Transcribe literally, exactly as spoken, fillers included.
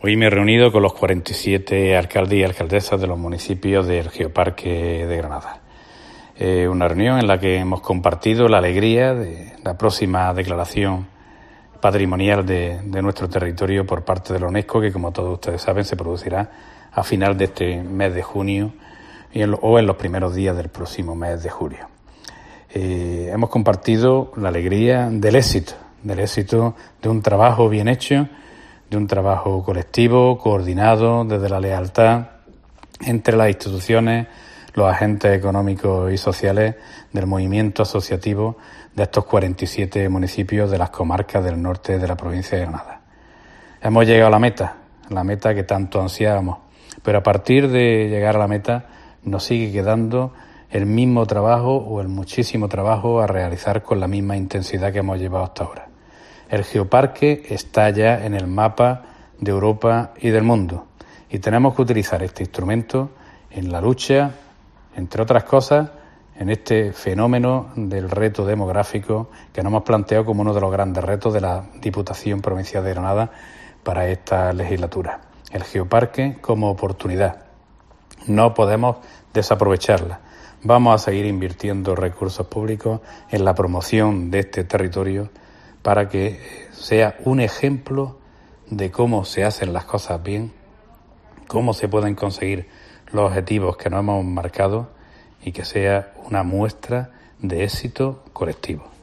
Hoy me he reunido con los cuarenta y siete alcaldes y alcaldesas de los municipios del Geoparque de Granada. Eh, una reunión en la que hemos compartido la alegría de la próxima declaración patrimonial de, de nuestro territorio por parte de la UNESCO, que, como todos ustedes saben, se producirá a final de este mes de junio y en lo, o en los primeros días del próximo mes de julio. Eh, hemos compartido la alegría del éxito, del éxito de un trabajo bien hecho, de un trabajo colectivo, coordinado desde la lealtad entre las instituciones, los agentes económicos y sociales del movimiento asociativo de estos cuarenta y siete municipios de las comarcas del norte de la provincia de Granada. Hemos llegado a la meta, la meta que tanto ansiábamos, pero a partir de llegar a la meta nos sigue quedando el mismo trabajo o el muchísimo trabajo a realizar con la misma intensidad que hemos llevado hasta ahora. El Geoparque está ya en el mapa de Europa y del mundo y tenemos que utilizar este instrumento en la lucha, entre otras cosas, en este fenómeno del reto demográfico que nos hemos planteado como uno de los grandes retos de la Diputación Provincial de Granada para esta legislatura. El Geoparque como oportunidad. No podemos desaprovecharla. Vamos a seguir invirtiendo recursos públicos en la promoción de este territorio para que sea un ejemplo de cómo se hacen las cosas bien, cómo se pueden conseguir los objetivos que nos hemos marcado y que sea una muestra de éxito colectivo.